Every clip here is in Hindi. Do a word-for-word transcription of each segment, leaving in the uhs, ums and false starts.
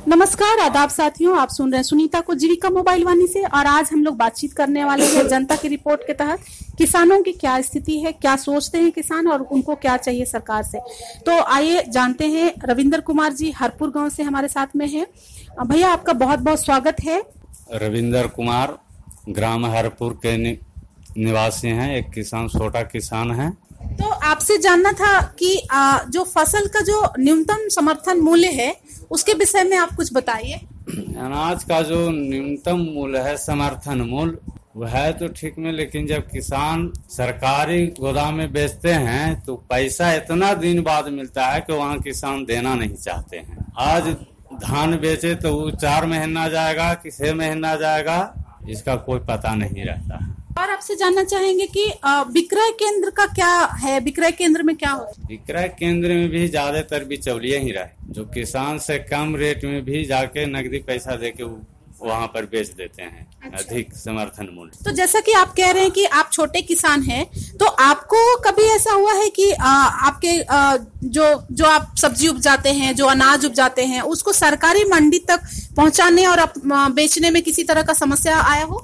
नमस्कार, आदाब साथियों, आप सुन रहे हैं सुनीता को जीविका मोबाइल वाणी से। और आज हम लोग बातचीत करने वाले हैं जनता की रिपोर्ट के तहत किसानों की क्या स्थिति है, क्या सोचते हैं किसान और उनको क्या चाहिए सरकार से। तो आइए जानते हैं। रविंद्र कुमार जी हरपुर गांव से हमारे साथ में हैं। भैया आपका बहुत बहुत स्वागत है। रविंद्र कुमार ग्राम हरपुर के नि, निवासी हैं, एक किसान, छोटा किसान है। तो आपसे जानना था कि आ, जो फसल का जो न्यूनतम समर्थन मूल्य है उसके विषय में आप कुछ बताइए। अनाज का जो न्यूनतम मूल्य है, समर्थन मूल्य, वह है तो ठीक में, लेकिन जब किसान सरकारी गोदाम में बेचते हैं तो पैसा इतना दिन बाद मिलता है कि वहाँ किसान देना नहीं चाहते हैं। आज धान बेचे तो वो चार महीना जाएगा कि छह महीना जाएगा, इसका कोई पता नहीं रहता है। और आपसे जानना चाहेंगे कि विक्रय केंद्र का क्या है, विक्रय केंद्र में क्या होता है? विक्रय केंद्र में भी ज्यादातर बिचौलिए ही रहे, जो किसान से कम रेट में भी जाके नकदी पैसा देके वहाँ पर बेच देते हैं। अच्छा। अधिक समर्थन मूल्य। तो जैसा कि आप कह रहे हैं कि आप छोटे किसान हैं, तो आपको कभी ऐसा हुआ है कि आ, आपके आ, जो जो आप सब्जी उपजाते हैं, जो अनाज उपजाते हैं, उसको सरकारी मंडी तक पहुँचाने और बेचने में किसी तरह का समस्या आया हो?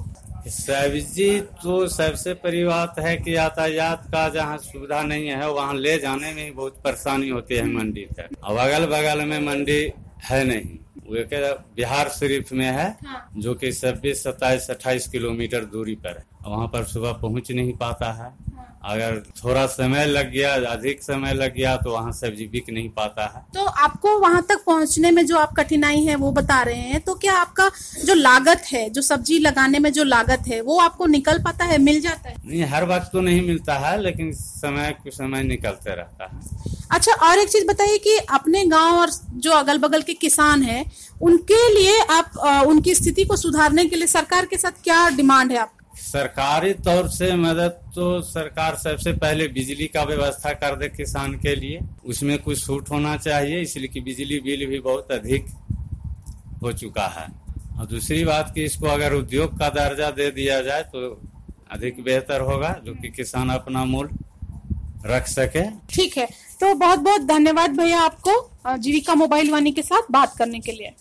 सब्जी तो सबसे बड़ी बात है कि यातायात का जहाँ सुविधा नहीं है वहाँ ले जाने में ही बहुत परेशानी होती है मंडी तक। अब अगल बगल में मंडी है नहीं, वो बिहार शरीफ में है। हाँ। जो कि छब्बीस सत्ताईस अट्ठाईस किलोमीटर दूरी पर है, वहाँ पर सुबह पहुँच नहीं पाता है। हाँ। अगर थोड़ा समय लग गया, अधिक समय लग गया तो वहाँ सब्जी बिक नहीं पाता है। तो आपको वहाँ तक पहुँचने में जो आप कठिनाई है वो बता रहे हैं, तो क्या आपका जो लागत है, जो सब्जी लगाने में जो लागत है, वो आपको निकल पाता है, मिल जाता है? नहीं, हर वक्त तो नहीं मिलता है, लेकिन समय कुछ समय निकलते रहता है। अच्छा, और एक चीज बताइए कि अपने गांव और जो अगल बगल के किसान हैं, उनके लिए आप आ, उनकी स्थिति को सुधारने के लिए सरकार के साथ क्या डिमांड है आप? सरकारी तौर से मदद तो सरकार सबसे पहले बिजली का व्यवस्था कर दे किसान के लिए, उसमें कुछ छूट होना चाहिए, इसलिए कि बिजली बिल भी बहुत अधिक हो चुका है। और दूसरी बात कि इसको अगर उद्योग का दर्जा दे दिया जाए तो अधिक बेहतर होगा, जो कि किसान अपना मूल्य रख सके। ठीक है, तो बहुत बहुत धन्यवाद भैया आपको जीविका मोबाइल वाणी के साथ बात करने के लिए।